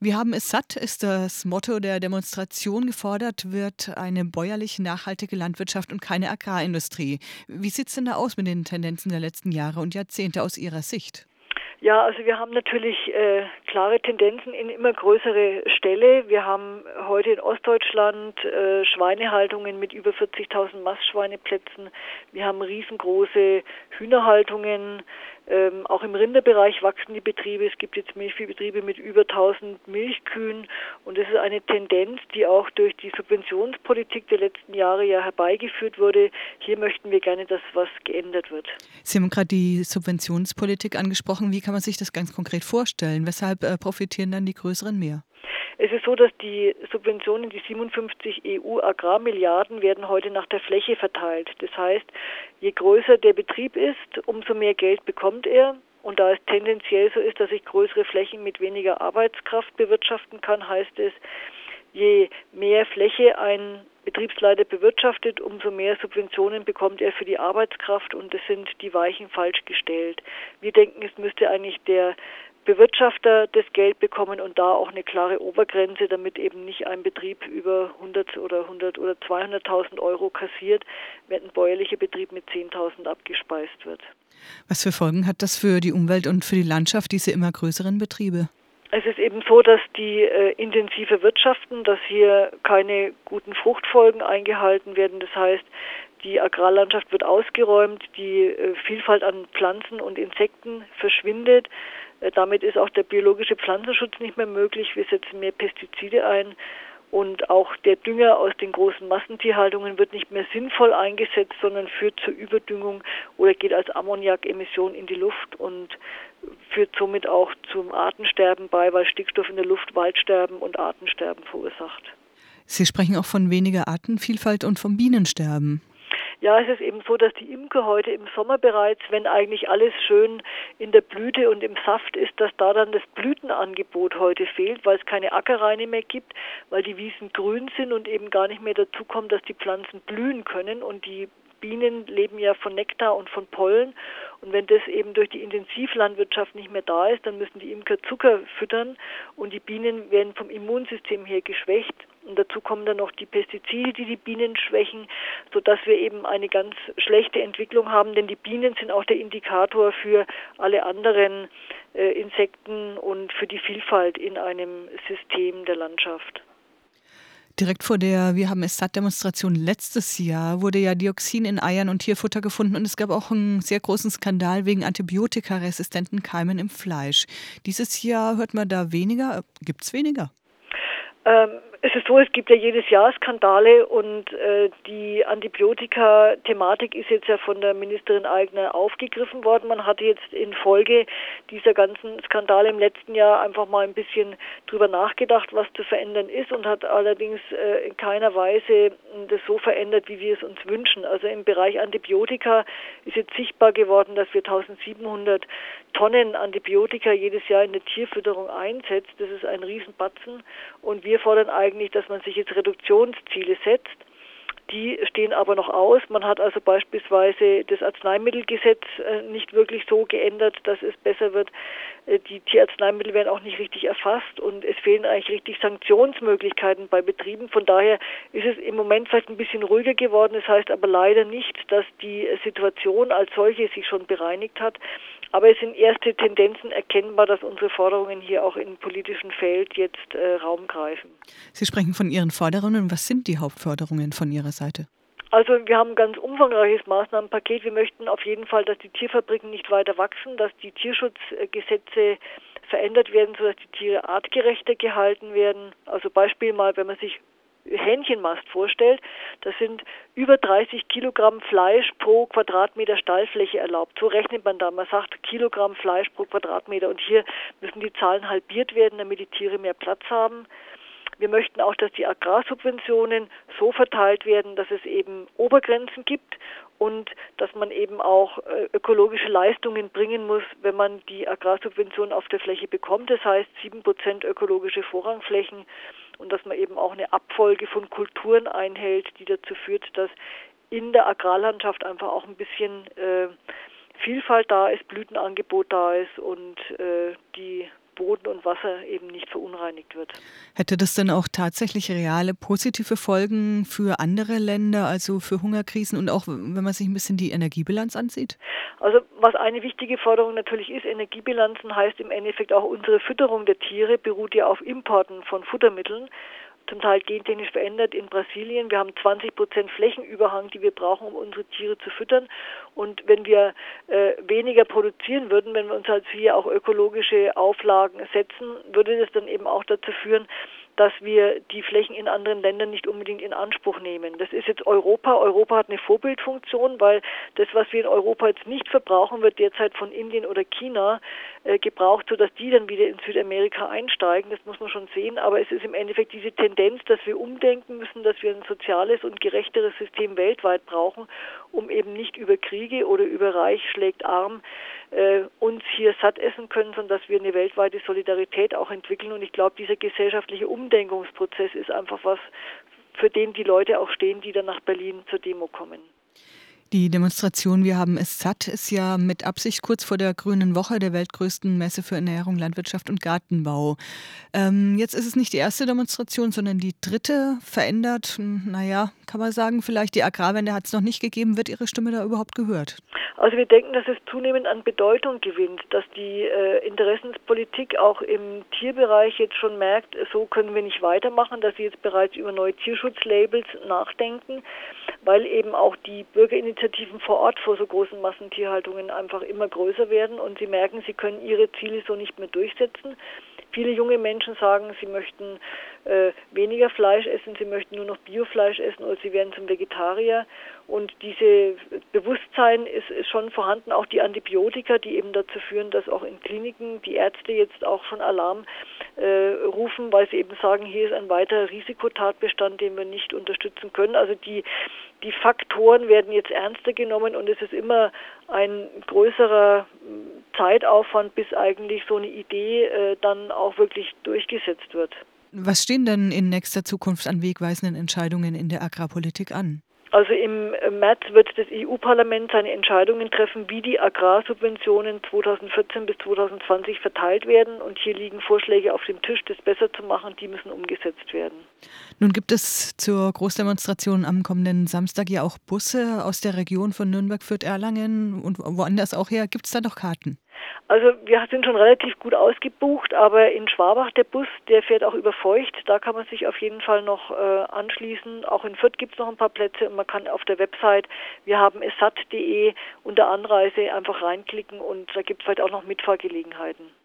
Wir haben es satt, ist das Motto der Demonstration. Gefordert wird eine bäuerlich nachhaltige Landwirtschaft und keine Agrarindustrie. Wie sieht es denn da aus mit den Tendenzen der letzten Jahre und Jahrzehnte aus Ihrer Sicht? Ja, also wir haben natürlich klare Tendenzen in immer größere Ställe. Wir haben heute in Ostdeutschland Schweinehaltungen mit über 40.000 Mastschweineplätzen. Wir haben riesengroße Hühnerhaltungen. Auch im Rinderbereich wachsen die Betriebe. Es gibt jetzt Milchviehbetriebe mit über 1.000 Milchkühen. Und das ist eine Tendenz, die auch durch die Subventionspolitik der letzten Jahre ja herbeigeführt wurde. Hier möchten wir gerne, dass was geändert wird. Sie haben gerade die Subventionspolitik angesprochen. Wie kann man sich das ganz konkret vorstellen? Weshalb profitieren dann die Größeren mehr? Es ist so, dass die Subventionen, die 57 EU-Agrarmilliarden, werden heute nach der Fläche verteilt. Das heißt, je größer der Betrieb ist, umso mehr Geld bekommt er. Und da es tendenziell so ist, dass ich größere Flächen mit weniger Arbeitskraft bewirtschaften kann, heißt es, je mehr Fläche ein Betriebsleiter bewirtschaftet, umso mehr Subventionen bekommt er für die Arbeitskraft, und das sind die Weichen falsch gestellt. Wir denken, es müsste eigentlich der Bewirtschafter das Geld bekommen und da auch eine klare Obergrenze, damit eben nicht ein Betrieb über 100 oder 200.000 Euro kassiert, während ein bäuerlicher Betrieb mit 10.000 abgespeist wird. Was für Folgen hat das für die Umwelt und für die Landschaft, diese immer größeren Betriebe? Es ist eben so, dass die intensive wirtschaften, dass hier keine guten Fruchtfolgen eingehalten werden. Das heißt, die Agrarlandschaft wird ausgeräumt, die Vielfalt an Pflanzen und Insekten verschwindet. Damit ist auch der biologische Pflanzenschutz nicht mehr möglich. Wir setzen mehr Pestizide ein. Und auch der Dünger aus den großen Massentierhaltungen wird nicht mehr sinnvoll eingesetzt, sondern führt zur Überdüngung oder geht als Ammoniakemission in die Luft und führt somit auch zum Artensterben bei, weil Stickstoff in der Luft Waldsterben und Artensterben verursacht. Sie sprechen auch von weniger Artenvielfalt und vom Bienensterben. Ja, es ist eben so, dass die Imker heute im Sommer bereits, wenn eigentlich alles schön in der Blüte und im Saft ist, dass da dann das Blütenangebot heute fehlt, weil es keine Ackerreine mehr gibt, weil die Wiesen grün sind und eben gar nicht mehr dazu kommt, dass die Pflanzen blühen können, und die Bienen leben ja von Nektar und von Pollen, und wenn das eben durch die Intensivlandwirtschaft nicht mehr da ist, dann müssen die Imker Zucker füttern und die Bienen werden vom Immunsystem her geschwächt, und dazu kommen dann noch die Pestizide, die die Bienen schwächen, sodass wir eben eine ganz schlechte Entwicklung haben, denn die Bienen sind auch der Indikator für alle anderen Insekten und für die Vielfalt in einem System der Landschaft. Direkt vor der Wir haben es satt Demonstration letztes Jahr wurde ja Dioxin in Eiern und Tierfutter gefunden und es gab auch einen sehr großen Skandal wegen antibiotikaresistenten Keimen im Fleisch. Dieses Jahr hört man da weniger. Gibt's weniger? Es ist so, es gibt ja jedes Jahr Skandale, und die Antibiotika-Thematik ist jetzt ja von der Ministerin Aigner aufgegriffen worden. Man hatte jetzt infolge dieser ganzen Skandale im letzten Jahr einfach mal ein bisschen drüber nachgedacht, was zu verändern ist, und hat allerdings in keiner Weise das so verändert, wie wir es uns wünschen. Also im Bereich Antibiotika ist jetzt sichtbar geworden, dass wir 1.700 Tonnen Antibiotika jedes Jahr in der Tierfütterung einsetzt. Das ist ein Riesenbatzen, und wir fordern eigentlich, dass man sich jetzt Reduktionsziele setzt. Die stehen aber noch aus. Man hat also beispielsweise das Arzneimittelgesetz nicht wirklich so geändert, dass es besser wird. Die Tierarzneimittel werden auch nicht richtig erfasst, und es fehlen eigentlich richtig Sanktionsmöglichkeiten bei Betrieben. Von daher ist es im Moment vielleicht ein bisschen ruhiger geworden. Das heißt aber leider nicht, dass die Situation als solche sich schon bereinigt hat. Aber es sind erste Tendenzen erkennbar, dass unsere Forderungen hier auch im politischen Feld jetzt Raum greifen. Sie sprechen von Ihren Forderungen. Was sind die Hauptforderungen von Ihrer Seite? Also wir haben ein ganz umfangreiches Maßnahmenpaket. Wir möchten auf jeden Fall, dass die Tierfabriken nicht weiter wachsen, dass die Tierschutzgesetze verändert werden, sodass die Tiere artgerechter gehalten werden. Also Beispiel mal, wenn man sich Hähnchenmast vorstellt, das sind über 30 Kilogramm Fleisch pro Quadratmeter Stallfläche erlaubt. So rechnet man da. Man sagt Kilogramm Fleisch pro Quadratmeter, und hier müssen die Zahlen halbiert werden, damit die Tiere mehr Platz haben. Wir möchten auch, dass die Agrarsubventionen so verteilt werden, dass es eben Obergrenzen gibt und dass man eben auch ökologische Leistungen bringen muss, wenn man die Agrarsubventionen auf der Fläche bekommt. Das heißt 7% ökologische Vorrangflächen, und dass man eben auch eine Abfolge von Kulturen einhält, die dazu führt, dass in der Agrarlandschaft einfach auch ein bisschen Vielfalt da ist, Blütenangebot da ist, und die Boden und Wasser eben nicht verunreinigt wird. Hätte das denn auch tatsächlich reale positive Folgen für andere Länder, also für Hungerkrisen und auch, wenn man sich ein bisschen die Energiebilanz ansieht? Also was eine wichtige Forderung natürlich ist, Energiebilanzen heißt im Endeffekt auch unsere Fütterung der Tiere beruht ja auf Importen von Futtermitteln, zum Teil gentechnisch verändert in Brasilien. Wir haben 20% Flächenüberhang, die wir brauchen, um unsere Tiere zu füttern. Und wenn wir weniger produzieren würden, wenn wir uns also hier auch ökologische Auflagen setzen, würde das dann eben auch dazu führen, dass wir die Flächen in anderen Ländern nicht unbedingt in Anspruch nehmen. Das ist jetzt Europa. Europa hat eine Vorbildfunktion, weil das, was wir in Europa jetzt nicht verbrauchen, wird derzeit von Indien oder China gebraucht, sodass die dann wieder in Südamerika einsteigen. Das muss man schon sehen. Aber es ist im Endeffekt diese Tendenz, dass wir umdenken müssen, dass wir ein soziales und gerechteres System weltweit brauchen, um eben nicht über Kriege oder über Reich schlägt arm uns hier satt essen können, sondern dass wir eine weltweite Solidarität auch entwickeln. Und ich glaube, dieser gesellschaftliche Umdenkungsprozess ist einfach was, für den die Leute auch stehen, die dann nach Berlin zur Demo kommen. Die Demonstration Wir haben es satt ist ja mit Absicht kurz vor der Grünen Woche, der weltgrößten Messe für Ernährung, Landwirtschaft und Gartenbau. Jetzt ist es nicht die erste Demonstration, sondern die dritte. Verändert, naja, kann man sagen, vielleicht die Agrarwende hat es noch nicht gegeben. Wird Ihre Stimme da überhaupt gehört? Also wir denken, dass es zunehmend an Bedeutung gewinnt, dass die Interessenspolitik auch im Tierbereich jetzt schon merkt, so können wir nicht weitermachen, dass sie jetzt bereits über neue Tierschutzlabels nachdenken, weil eben auch die Bürgerinitiativen vor Ort vor so großen Massentierhaltungen einfach immer größer werden und sie merken, sie können ihre Ziele so nicht mehr durchsetzen. Viele junge Menschen sagen, sie möchten weniger Fleisch essen, sie möchten nur noch Biofleisch essen oder sie werden zum Vegetarier. Und dieses Bewusstsein ist schon vorhanden, auch die Antibiotika, die eben dazu führen, dass auch in Kliniken die Ärzte jetzt auch schon Alarm rufen, weil sie eben sagen, hier ist ein weiterer Risikotatbestand, den wir nicht unterstützen können. Also die Faktoren werden jetzt ernster genommen und es ist immer ein größerer Zeitaufwand, bis eigentlich so eine Idee dann auch wirklich durchgesetzt wird. Was stehen denn in nächster Zukunft an wegweisenden Entscheidungen in der Agrarpolitik an? Also im März wird das EU-Parlament seine Entscheidungen treffen, wie die Agrarsubventionen 2014 bis 2020 verteilt werden. Und hier liegen Vorschläge auf dem Tisch, das besser zu machen. Die müssen umgesetzt werden. Nun gibt es zur Großdemonstration am kommenden Samstag ja auch Busse aus der Region von Nürnberg, Fürth, Erlangen und woanders auch her. Gibt es da noch Karten? Also wir sind schon relativ gut ausgebucht, aber in Schwabach der Bus, der fährt auch über Feucht. Da kann man sich auf jeden Fall noch anschließen. Auch in Fürth gibt es noch ein paar Plätze und man kann auf der Website wirhabenessatt.de unter Anreise einfach reinklicken und da gibt es halt auch noch Mitfahrgelegenheiten.